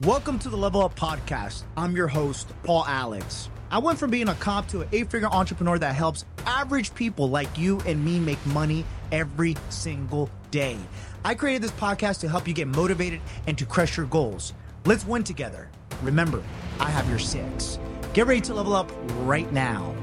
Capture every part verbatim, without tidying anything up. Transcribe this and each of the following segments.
Welcome to the Level Up Podcast. I'm your host, Paul Alex. I went from being a cop to an eight-figure entrepreneur that helps average people like you and me make money every single day. I created this podcast to help you get motivated and to crush your goals. Let's win together. Remember, I have your six. Get ready to level up right now.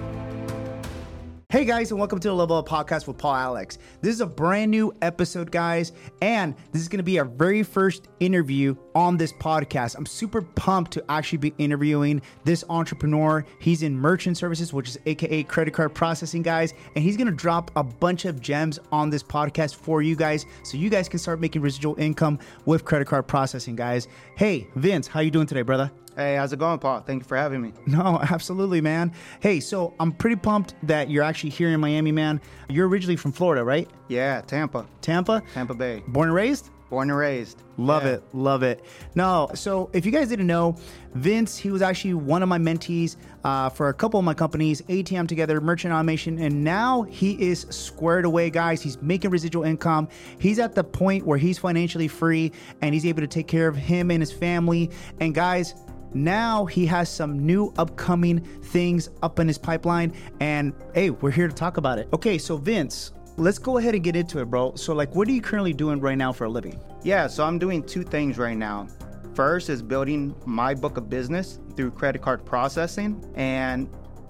Hey guys, and welcome to the Level Up Podcast with Paul Alex. This is a brand new episode, guys, and this is going to be our very first interview on this podcast. I'm super pumped to actually be interviewing this entrepreneur. He's in merchant services, which is A K A credit card processing, guys, and he's going to drop a bunch of gems on this podcast for you guys, so you guys can start making residual income with credit card processing, guys. Hey, Vince, how you doing today, brother? Hey, how's it going, Paul? Thank you for having me. No, absolutely, man. Hey, so I'm pretty pumped that you're actually here in Miami, man. You're originally from Florida, right? Yeah, Tampa. Tampa? Tampa Bay. Born and raised? Born and raised. Love yeah. it. Love it. No, so if you guys didn't know, Vince, he was actually one of my mentees uh, for a couple of my companies, A T M Together, Merchant Automation, and now he is squared away, guys. He's making residual income. He's at the point where he's financially free and he's able to take care of him and his family. And guys, now he has some new upcoming things up in his pipeline, and hey, we're here to talk about it. Okay, so Vince, let's go ahead and get into it, bro. So like, what are you currently doing right now for a living? Yeah, so I'm doing two things right now. First is building my book of business through credit card processing, and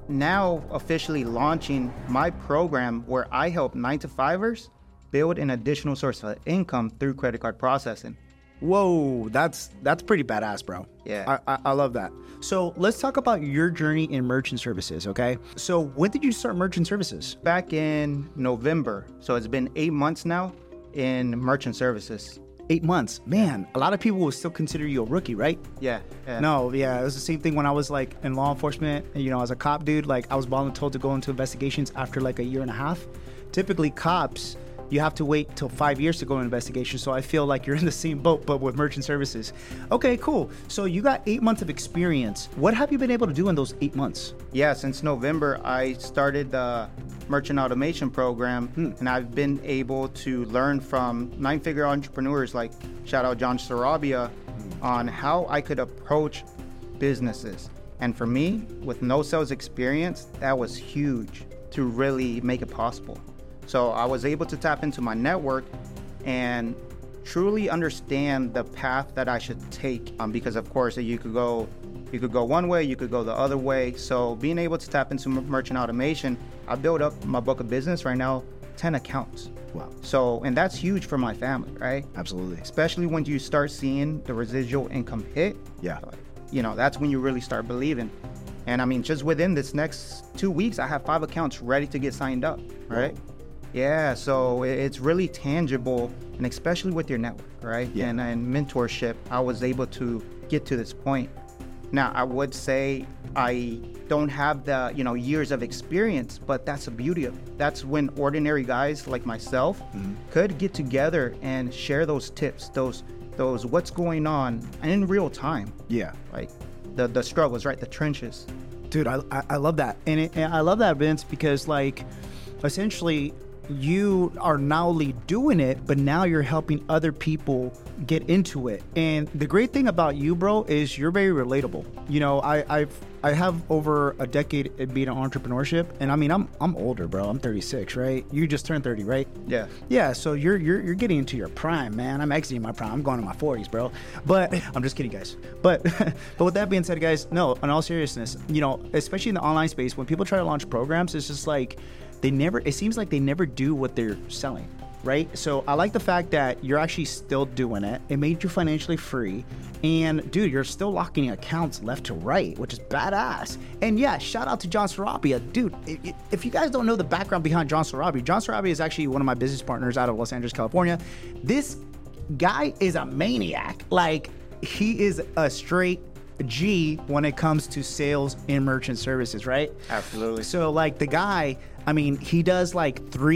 now officially launching my program where I help nine to fivers build an additional source of income through credit card processing. Whoa, that's that's pretty badass, bro. Yeah. I, I, I love that. So let's talk about your journey in merchant services, okay? So when did you start merchant services? Back in November. So it's been eight months now in merchant services. Eight months. Man, a lot of people will still consider you a rookie, right? Yeah. yeah. No, yeah, it was the same thing when I was like in law enforcement, you know, as a cop, dude. Like I was voluntold to go into investigations after like a year and a half. Typically cops, you have to wait till five years to go into investigation. So I feel like you're in the same boat, but with merchant services. Okay, cool. So you got eight months of experience. What have you been able to do in those eight months? Yeah, since November, I started the merchant automation program, hmm. and I've been able to learn from nine-figure entrepreneurs like shout out John Sarabia hmm. on how I could approach businesses. And for me, with no sales experience, that was huge to really make it possible. So I was able to tap into my network and truly understand the path that I should take. Um, because of course you could go, you could go one way, you could go the other way. So being able to tap into merchant automation, I built up my book of business right now, ten accounts. Wow. So, and that's huge for my family, right? Absolutely. Especially when you start seeing the residual income hit. Yeah. You know, that's when you really start believing. And I mean, just within this next two weeks, I have five accounts ready to get signed up, right? Wow. Yeah, so it's really tangible, and especially with your network, right? Yeah. And, and mentorship, I was able to get to this point. Now, I would say I don't have the, you know, years of experience, but that's the beauty of it. That's when ordinary guys like myself mm-hmm. could get together and share those tips, those those what's going on in real time. Yeah. Like the, the struggles, right? The trenches. Dude, I, I love that. And, it, and I love that, Vince, because like essentially you are not only doing it, but now you're helping other people get into it. And the great thing about you, bro, is you're very relatable. You know, I, I've I have over a decade in being an entrepreneurship, and I mean, I'm I'm older, bro. I'm thirty-six, right? You just turned thirty, right? Yeah. Yeah. So you're you're you're getting into your prime, man. I'm exiting my prime. I'm going to my forties, bro. But I'm just kidding, guys. But but with that being said, guys, no, in all seriousness, you know, especially in the online space, when people try to launch programs, it's just like they never. It seems like they never do what they're selling. Right? So I like the fact that you're actually still doing it. It made you financially free. And dude, you're still locking accounts left to right, which is badass. And yeah, shout out to John Sarabia. Dude, if you guys don't know the background behind John Sarabia, John Sarabia is actually one of my business partners out of Los Angeles, California. This guy is a maniac. Like, he is a straight G when it comes to sales and merchant services, right? Absolutely. So like the guy, I mean, he does like three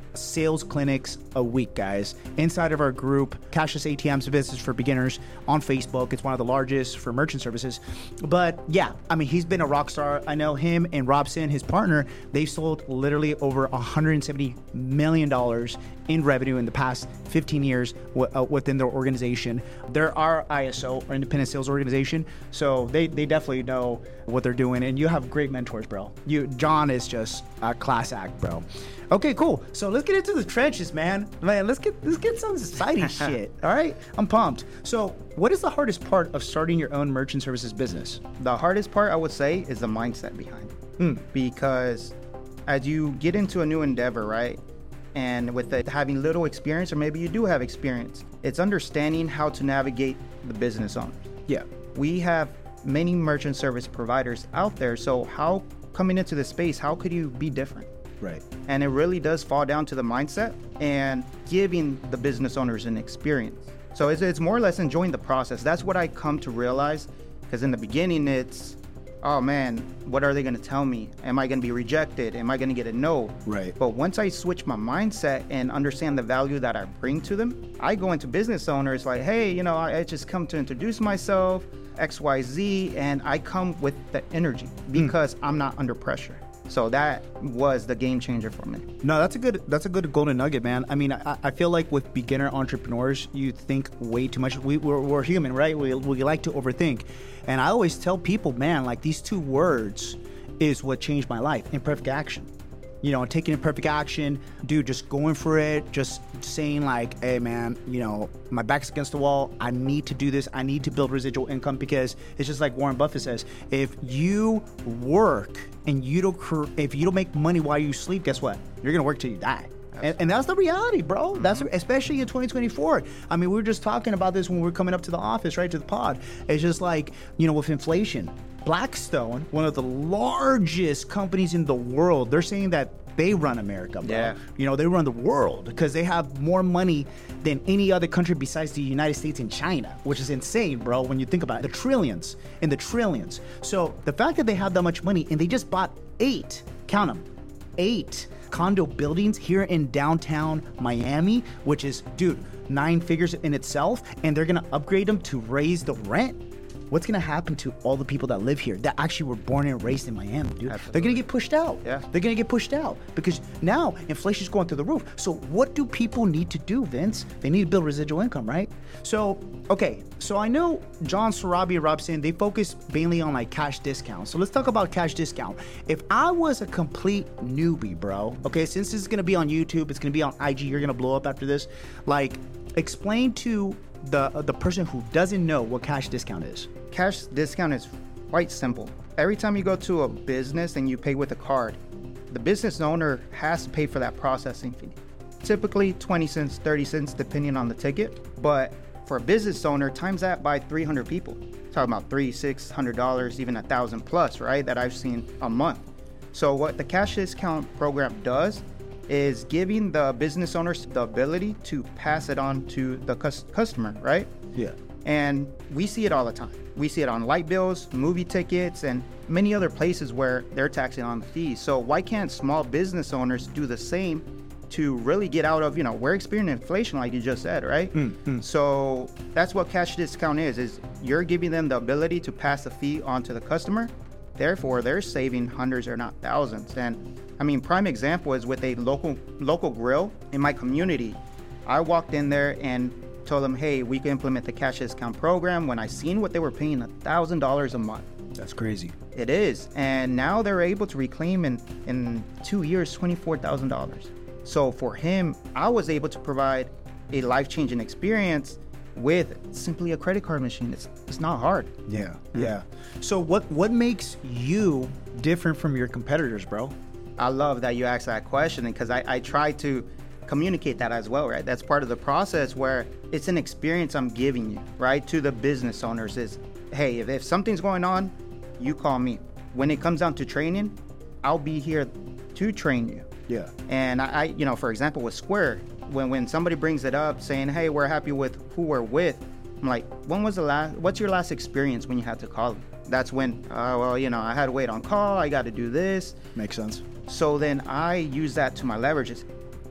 sales clinics a week, guys. Inside of our group, Cashless A T Ms Business for Beginners on Facebook. It's one of the largest for merchant services. But yeah, I mean, he's been a rock star. I know him and Robson, his partner, they've sold literally over one hundred seventy million dollars in revenue in the past fifteen years w- uh, within their organization. They're our I S O, or independent sales organization. So they, they definitely know what they're doing. And you have great mentors, bro. You, John is just a class act, bro. Okay, cool. So let's get into the trenches, man. Man, let's get let's get some exciting shit. All right, I'm pumped. So, what is the hardest part of starting your own merchant services business? The hardest part, I would say, is the mindset behind it. Mm. Because as you get into a new endeavor, right, and with it having little experience, or maybe you do have experience, it's understanding how to navigate the business owners. Yeah. We have many merchant service providers out there, so how coming into the space, how could you be different? Right. And it really does fall down to the mindset and giving the business owners an experience. So it's, it's more or less enjoying the process. That's what I come to realize, because in the beginning it's, oh man, what are they going to tell me? Am I going to be rejected? Am I going to get a no? Right. But once I switch my mindset and understand the value that I bring to them, I go into business owners like, hey, you know, I, I just come to introduce myself, X Y Z, and I come with the energy because mm. I'm not under pressure. So that was the game changer for me. No, that's a good that's a good golden nugget, man. I mean, I, I feel like with beginner entrepreneurs, you think way too much. We, we're, we're human, right? We, we like to overthink. And I always tell people, man, like these two words is what changed my life. Imperfect action. You know, taking imperfect action, dude, just going for it, just saying like, hey man, you know, my back's against the wall. I need to do this. I need to build residual income, because it's just like Warren Buffett says, if you work and you don't, cr- if you don't make money while you sleep, guess what? You're going to work till you die. And, and that's the reality, bro. That's especially in twenty twenty-four. I mean, we were just talking about this when we were coming up to the office, right, to the pod. It's just like, you know, with inflation, Blackstone, one of the largest companies in the world, they're saying that they run America, bro. Yeah. You know, they run the world because they have more money than any other country besides the United States and China, which is insane, bro, when you think about it. The trillions and the trillions. So the fact that they have that much money and they just bought eight, count them, eight condo buildings here in downtown Miami, which is, dude, nine figures in itself, and they're gonna upgrade them to raise the rent. What's gonna happen to all the people that live here that actually were born and raised in Miami, dude? Absolutely. They're gonna get pushed out. Yeah. They're gonna get pushed out because now inflation's going through the roof. So what do people need to do, Vince? They need to build residual income, right? So, okay, so I know John Sarabia and Robson, they focus mainly on like cash discounts. So let's talk about cash discount. If I was a complete newbie, bro, okay, since this is gonna be on YouTube, it's gonna be on I G, you're gonna blow up after this, like explain to the uh, the person who doesn't know what cash discount is. Cash discount is quite simple. Every time you go to a business and you pay with a card, the business owner has to pay for that processing fee. Typically twenty cents, thirty cents, depending on the ticket. But for a business owner, times that by three hundred people. Talking about three, six hundred dollars, even a thousand plus, right? That I've seen a month. So what the cash discount program does is giving the business owners the ability to pass it on to the cus- customer, right? Yeah. And we see it all the time. We see it on light bills, movie tickets, and many other places where they're taxing on the fees. So why can't small business owners do the same to really get out of, you know, we're experiencing inflation like you just said, right? Mm-hmm. So that's what cash discount is, is you're giving them the ability to pass the fee on to the customer. Therefore, they're saving hundreds or not thousands. And I mean, prime example is with a local local grill in my community. I walked in there and told them, hey, we can implement the cash discount program. When I seen what they were paying, one thousand dollars a month. That's crazy. It is. And now they're able to reclaim in, in two years, twenty-four thousand dollars. So for him, I was able to provide a life-changing experience with simply a credit card machine. It's it's not hard. Yeah, yeah. So what what makes you different from your competitors, bro? I love that you asked that question, because I, I try to communicate that as well, right? That's part of the process where it's an experience I'm giving you, right? To the business owners is, hey, if, if something's going on, you call me. When it comes down to training, I'll be here to train you. Yeah. And I, I you know, for example, with Square, when, when somebody brings it up saying, hey, we're happy with who we're with, I'm like, when was the last, what's your last experience when you had to call them? That's when, uh, well, you know, I had to wait on call, I got to do this. Makes sense. So then I use that to my leverages.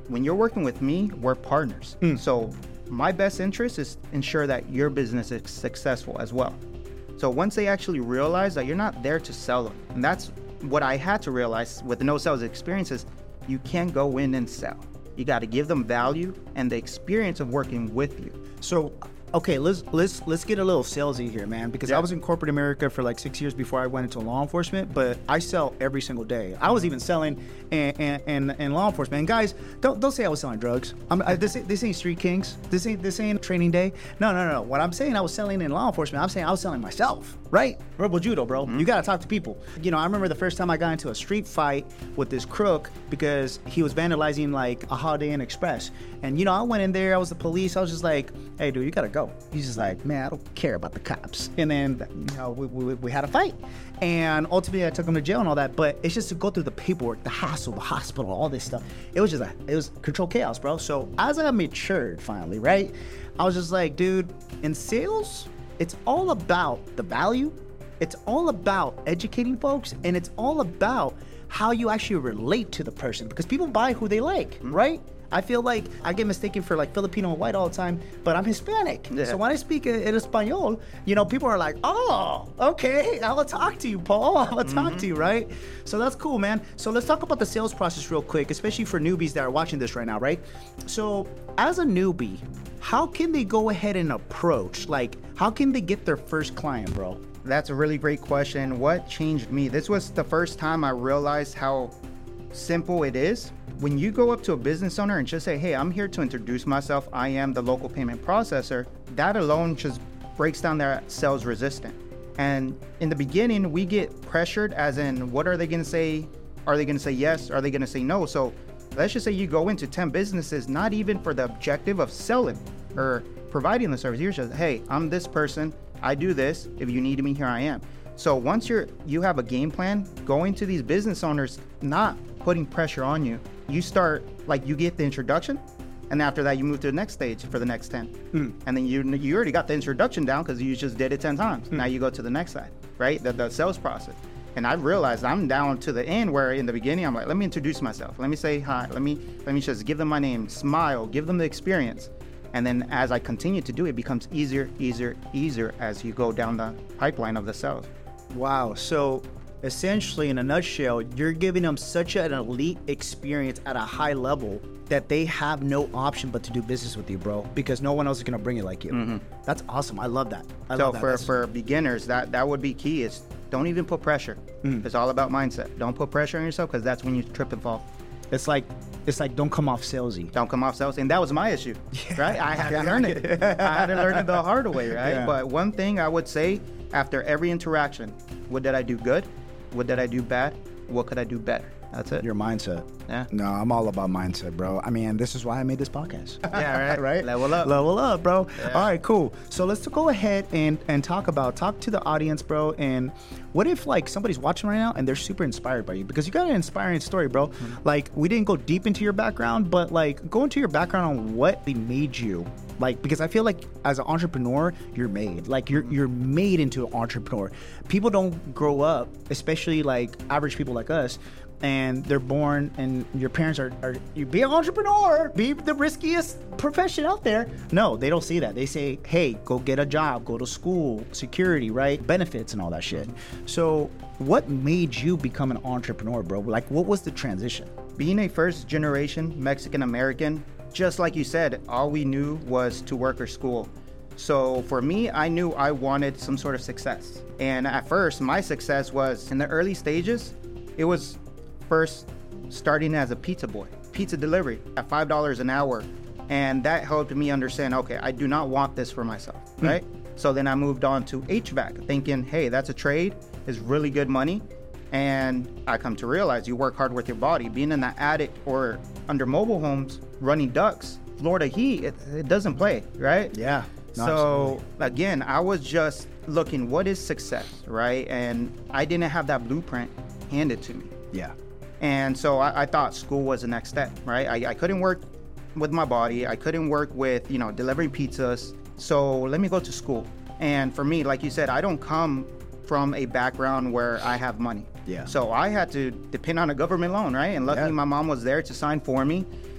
when you're working with me, we're partners. Mm. So my best interest is ensure that your business is successful as well. So once they actually realize that you're not there to sell them, and that's what I had to realize with no sales experiences, you can't go in and sell. You got to give them value and the experience of working with you. So, okay, let's let's let's get a little salesy here, man, because yeah. I was in corporate America for like six years before I went into law enforcement, but I sell every single day. I was even selling in, in, in law enforcement. And guys, don't don't say I was selling drugs. I'm, I, this this ain't Street Kings. This ain't this ain't Training Day. No, no, no. What I'm saying, I was selling in law enforcement. I'm saying I was selling myself, right? Rebel Judo, bro. Mm-hmm. You gotta talk to people. You know, I remember the first time I got into a street fight with this crook because he was vandalizing like a Holiday Inn Express, and you know, I went in there. I was the police. I was just like, hey, dude, you gotta go. He's just like, man, I don't care about the cops. And then, you know, we, we, we had a fight. And ultimately, I took him to jail and all that. But it's just to go through the paperwork, the hassle, the hospital, all this stuff. It was just, a, it was control chaos, bro. So as I matured finally, right, I was just like, dude, in sales, it's all about the value. It's all about educating folks. And it's all about how you actually relate to the person. Because people buy who they like, mm-hmm. right? I feel like I get mistaken for like Filipino and white all the time, but I'm Hispanic. Yeah. So when I speak in, in Espanol, you know, people are like, oh, okay, I will talk to you, Paul. I will mm-hmm. talk to you, right? So that's cool, man. So let's talk about the sales process real quick, especially for newbies that are watching this right now, right? So as a newbie, how can they go ahead and approach? Like, how can they get their first client, bro? That's a really great question. What changed me? This was the first time I realized how simple it is. When you go up to a business owner and just say, hey, I'm here to introduce myself, I am the local payment processor, that alone just breaks down their sales resistance. And in the beginning, we get pressured as in, what are they going to say? Are they going to say yes? Are they going to say no? So let's just say you go into ten businesses, not even for the objective of selling or providing the service. You're just, hey, I'm this person. I do this. If you need me, here I am. So once you're, you have a game plan, going to these business owners, not putting pressure on you, you start, like you get the introduction, and after that you move to the next stage for the next ten. Mm. And then you you already got the introduction down because you just did it ten times. Mm. Now you go to the next side, right? The, the sales process. And I realized I'm down to the end where in the beginning, I'm like, let me introduce myself. Let me say hi. Let me, let me just give them my name, smile, give them the experience. And then as I continue to do it, it becomes easier, easier, easier as you go down the pipeline of the sales. Wow. So essentially, in a nutshell, you're giving them such an elite experience at a high level that they have no option but to do business with you, bro, because no one else is going to bring it like you. Mm-hmm. That's awesome. I love that. I so love that. for, for beginners, that, that would be key is don't even put pressure. Mm. It's all about mindset. Don't put pressure on yourself because that's when you trip and fall. It's like, it's like don't come off salesy. Don't come off salesy. And that was my issue, yeah. right? I had to learn it. I had to learn it the hard way, right? Yeah. But one thing I would say after every interaction, what did I do good? What did I do bad? What could I do better? That's it. Your mindset. Yeah. No, I'm all about mindset, bro. I mean, this is why I made this podcast. Yeah, right. right? Level up. Level up, bro. Yeah. All right, cool. So let's go ahead and, and talk about, talk to the audience, bro. And what if like somebody's watching right now and they're super inspired by you? Because you got an inspiring story, bro. Mm-hmm. Like we didn't go deep into your background, but like go into your background on what they made you. Like, because I feel like as an entrepreneur, you're made. Like you're you're made into an entrepreneur. People don't grow up, especially like average people like us, and they're born and your parents are, are you be an entrepreneur, be the riskiest profession out there. No, they don't see that. They say, hey, go get a job, go to school, security, right? Benefits and all that shit. So what made you become an entrepreneur, bro? Like what was the transition? Being a first generation Mexican American, just like you said, all we knew was to work or school. So for me, I knew I wanted some sort of success. And at first, my success was in the early stages, it was first starting as a pizza boy, pizza delivery at five dollars an hour. And that helped me understand, okay, I do not want this for myself, mm. right? So then I moved on to H V A C, thinking, hey, that's a trade, is really good money. And I come to realize you work hard with your body. Being in the attic or under mobile homes, running ducks, Florida heat, it, it doesn't play, right? Yeah. No, so absolutely. Again, I was just looking, what is success, right? And I didn't have that blueprint handed to me. Yeah. And so I, I thought school was the next step, right? I, I couldn't work with my body. I couldn't work with, you know, delivering pizzas. So let me go to school. And for me, like you said, I don't come from a background where I have money. Yeah. So I had to depend on a government loan, right? And luckily yeah. my mom was there to sign for me.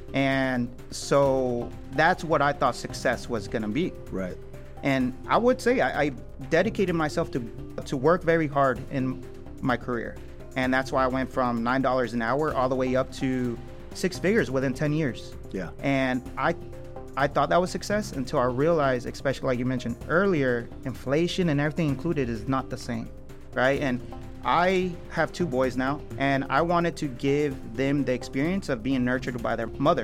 And so that's what I thought success was going to be. Right. And I would say I, I dedicated myself to to work very hard in my career. And that's why I went from nine dollars an hour all the way up to six figures within ten years. Yeah. And I I thought that was success until I realized, especially like you mentioned earlier, inflation and everything included is not the same, right? And I have two boys now, and I wanted to give them the experience of being nurtured by their mother.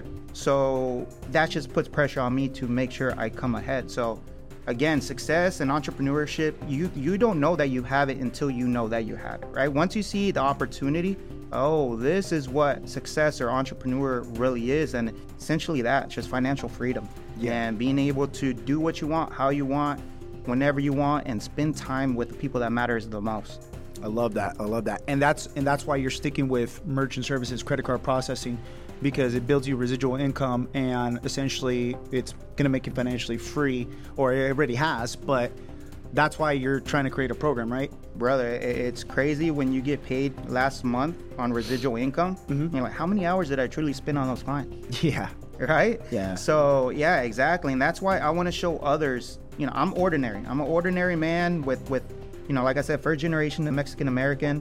So that just puts pressure on me to make sure I come ahead. So again, success and entrepreneurship, you you don't know that you have it until you know that you have it, right? Once you see the opportunity, oh, this is what success or entrepreneur really is. And essentially that, just financial freedom. Yeah. And being able to do what you want, how you want, whenever you want, and spend time with the people that matters the most. I love that. I love that. And that's and that's why you're sticking with merchant services, credit card processing, because it builds you residual income, and essentially it's going to make you financially free, or it already has, but that's why you're trying to create a program, right? Brother, it's crazy when you get paid last month on residual income. Mm-hmm. You're like, how many hours did I truly spend on those clients? Yeah. Right? Yeah. So, yeah, exactly. And that's why I want to show others, you know, I'm ordinary. I'm an ordinary man with, with you know, like I said, first generation Mexican American,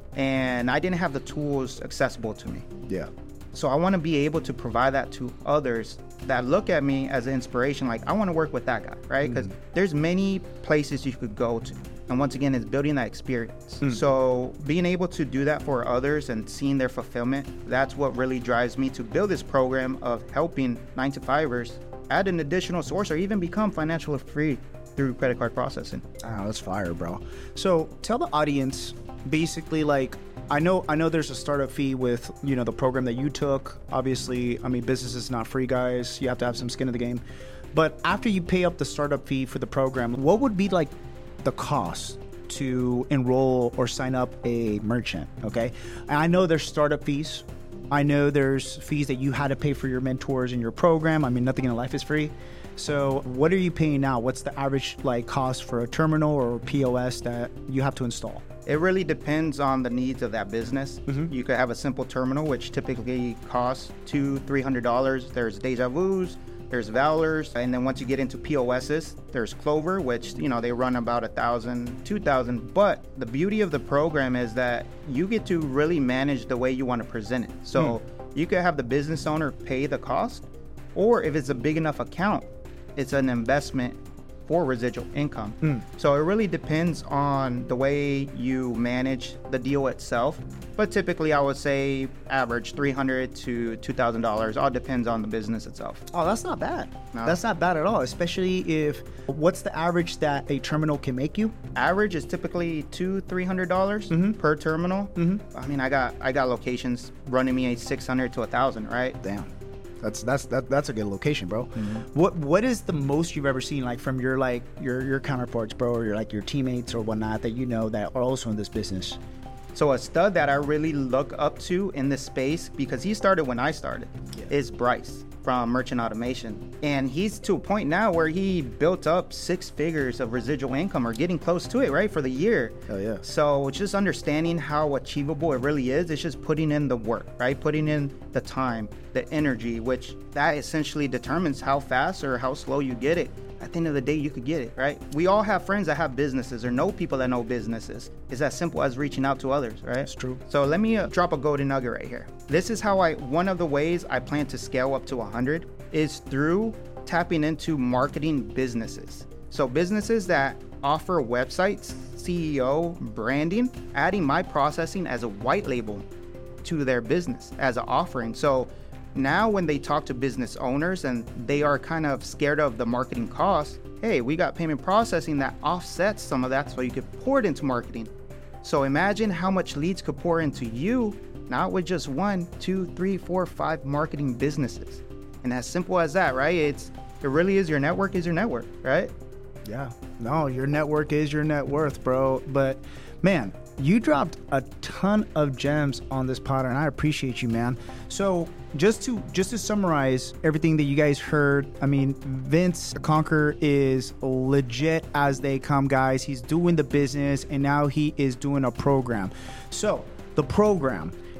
and I didn't have the tools accessible to me. Yeah. So I want to be able to provide that to others that look at me as an inspiration. Like, I want to work with that guy, right? Because mm. there's many places you could go to. And once again, it's building that experience. Mm. So being able to do that for others and seeing their fulfillment, that's what really drives me to build this program of helping nine to fivers add an additional source or even become financially free through credit card processing. Oh, that's fire, bro. So tell the audience, basically, like, I know I know there's a startup fee with, you know, the program that you took. Obviously, I mean, business is not free, guys. You have to have some skin in the game. But after you pay up the startup fee for the program, what would be like the cost to enroll or sign up a merchant? Okay. And I know there's startup fees. I know there's fees that you had to pay for your mentors in your program. I mean, nothing in life is free. So what are you paying now? What's the average like cost for a terminal or P O S that you have to install? It really depends on the needs of that business. Mm-hmm. You could have a simple terminal, which typically costs two, three hundred dollars. There's Deja Vu's, there's Valors, and then once you get into P O Ss, there's Clover, which, you know, they run about a thousand, two thousand. But the beauty of the program is that you get to really manage the way you want to present it. So mm. you could have the business owner pay the cost, or if it's a big enough account, it's an investment for residual income. Mm. So it really depends on the way you manage the deal itself. But typically I would say average three hundred dollars to two thousand dollars. All depends on the business itself. Oh, that's not bad. No. That's not bad at all, especially if, what's the average that a terminal can make you? Average is typically two hundred dollars, three hundred dollars mm-hmm. per terminal. Mm-hmm. I mean, I got I got locations running me six hundred to one thousand, right? Damn. That's that's that, that's a good location, bro. Mm-hmm. What what is the most you've ever seen, like, from your like your your counterparts, bro, or your like your teammates or whatnot that you know that are also in this business? So a stud that I really look up to in this space, because he started when I started, yeah. is Bryce from Merchant Automation. And he's to a point now where he built up six figures of residual income, or getting close to it, right, for the year. Oh yeah. So just understanding how achievable it really is, it's just putting in the work, right? Putting in the time, the energy, which that essentially determines how fast or how slow you get it. At the end of the day, you could get it, right? We all have friends that have businesses or know people that know businesses. It's as simple as reaching out to others, right? That's true. So let me uh, drop a golden nugget right here. This is how I, one of the ways I plan to scale up to one hundred is through tapping into marketing businesses. So businesses that offer websites, C E O, branding, adding my processing as a white label to their business as an offering. So now when they talk to business owners and they are kind of scared of the marketing costs, hey, we got payment processing that offsets some of that so you could pour it into marketing. So imagine how much leads could pour into you, not with just one, two, three, four, five marketing businesses. And as simple as that, right? It's it really is your network is your network, right? Yeah. No, your network is your net worth, bro. But man, you dropped a ton of gems on this pod, and I appreciate you, man. So just to just to summarize everything that you guys heard, I mean, Vince Conquer is legit as they come, guys. He's doing the business, and now he is doing a program. So the program,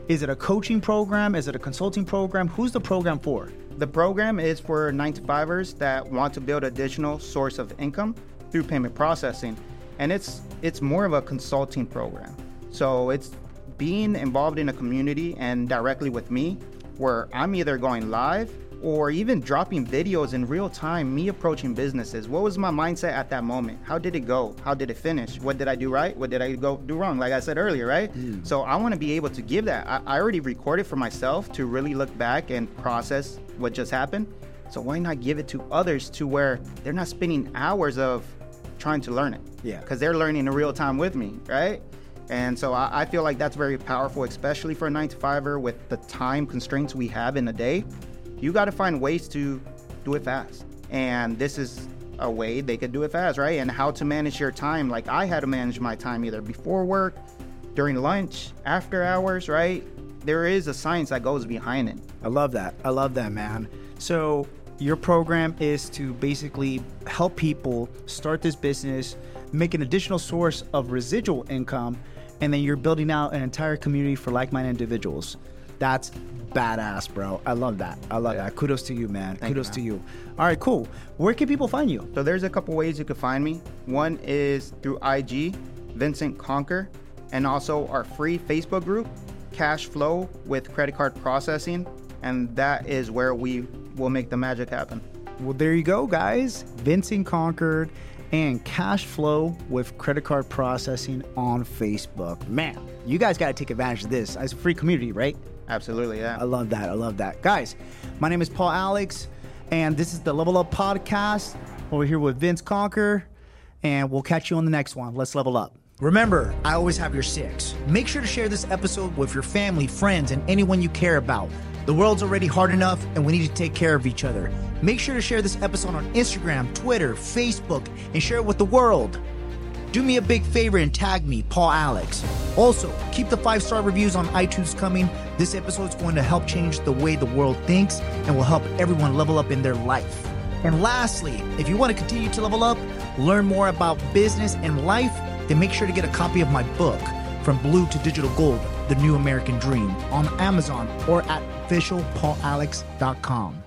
Is it a coaching program? Is it a consulting program? Who's the program for? The program is for nine to fivers that want to build additional source of income through payment processing. And it's it's more of a consulting program. So it's being involved in a community and directly with me, where I'm either going live or even dropping videos in real time, me approaching businesses. What was my mindset at that moment? How did it go? How did it finish? What did I do right? What did I go do wrong? Like I said earlier, right? Mm. So I want to be able to give that. I, I already recorded for myself to really look back and process what just happened. So why not give it to others to where they're not spending hours of trying to learn it? Yeah. Because they're learning in real time with me, right? And so I, I feel like that's very powerful, especially for a nine to fiver with the time constraints we have in a day. You got to find ways to do it fast. And this is a way they could do it fast, right? And how to manage your time. Like I had to manage my time either before work, during lunch, after hours, right? There is a science that goes behind it. I love that. I love that, man. So your program is to basically help people start this business, make an additional source of residual income, and then you're building out an entire community for like-minded individuals. That's badass, bro. I love that. I love that. Kudos to you, man. Thank Kudos you, to you. All right, cool. Where can people find you? So there's a couple ways you can find me. One is through I G, Vincent Conquer, and also our free Facebook group, Cash Flow with Credit Card Processing. And that is where we will make the magic happen. Well, there you go, guys. Vincent Conquered and Cash Flow with Credit Card Processing on Facebook. Man, you guys got to take advantage of this. It's a free community, right? Absolutely, yeah. I love that. I love that. Guys, my name is Paul Alex, and this is the Level Up Podcast. Over here with Vince Conquer, and we'll catch you on the next one. Let's level up. Remember, I always have your six. Make sure to share this episode with your family, friends, and anyone you care about. The world's already hard enough, and we need to take care of each other. Make sure to share this episode on Instagram, Twitter, Facebook, and share it with the world. Do me a big favor and tag me, Paul Alex. Also, keep the five-star reviews on iTunes coming. This episode is going to help change the way the world thinks and will help everyone level up in their life. And lastly, if you want to continue to level up, learn more about business and life, then make sure to get a copy of my book, From Blue to Digital Gold, The New American Dream, on Amazon or at official paul alex dot com.